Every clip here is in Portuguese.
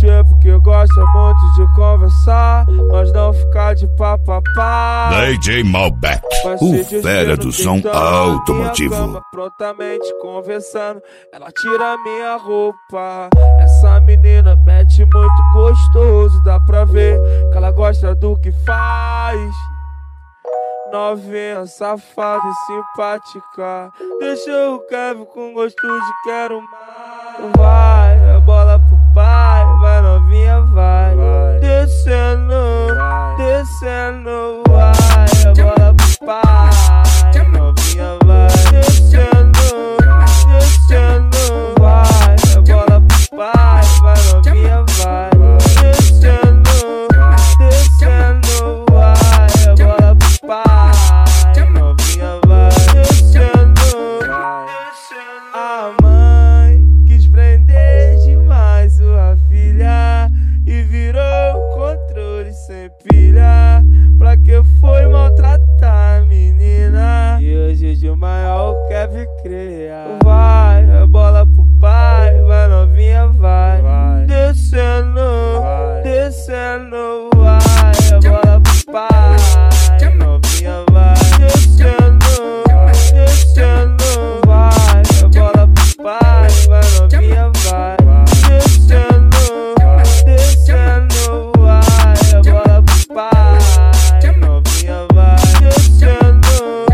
tipo que gosta muito de conversar, mas não ficar de papapá. DJ Malbec, o fera do som automotivo. Prontamente conversando, ela tira minha roupa. Essa menina mete muito gostoso, dá pra ver que ela gosta do que faz. Novinha, safada e simpática, deixa o Kevin com gosto de quero mais. Vai, bola pro pai, vai novinha, vai. Descendo, descendo, vai, bola pro pai, novinha, vai. Descendo, descendo, vai, bola pro pai, vai novinha, vai. Descendo, descendo, vai, bola pro pai, novinha, vai. Descendo, a mãe quis prender demais sua filha e virou controle sem pilha. Pra que foi maltratar a menina? E hoje de maior Kevin cria. Vai, bola pro pai, vai novinha, vai. Descendo, descendo, vai, bola pro pai, novinha, vai. Descendo, descendo, vai, bola pro pai, vai novinha, vai. Descendo, descendo, vai, bola pro pai, novinha, vai. Descendo,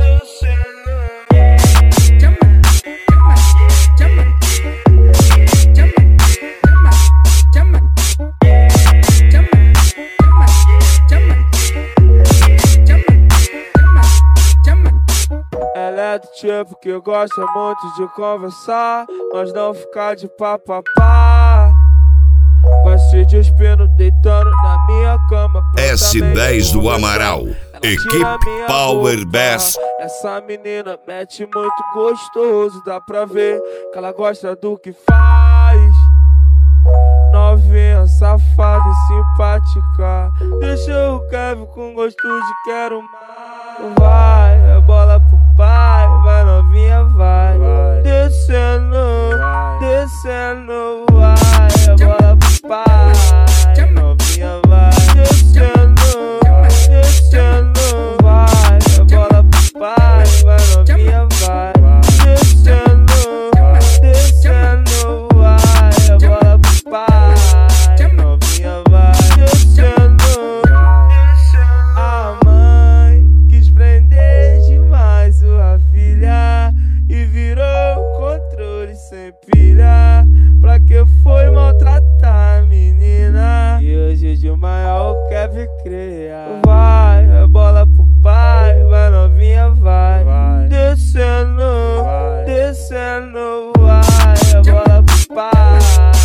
ela é do tipo que gosta muito de conversar, mas não ficar de papapá. Vai se despindo, deitando na minha cama. S10 do Amaral, equipe Power Bass. Essa menina mete muito gostoso, dá pra ver que ela gosta do que faz. Novinha, safada e simpática, deixa o Kevin com gosto de quero mais. Vai, bola pro pai, vai novinha, vai. Descendo, descendo, vai, bola pro pai, novinha, vai. Descendo, descendo, vai, bola pro pai, vai novinha, vai. Descendo, descendo, vai, bola pro pai, novinha, vai. Descendo, a mãe quis prender demais sua filha e virou controle sem pilha. Pra que foi maltratar a menina? E hoje de maior Kevin cria. Vai, bola pro pai, vai novinha, vai. Descendo, descendo, vai, bola pro pai.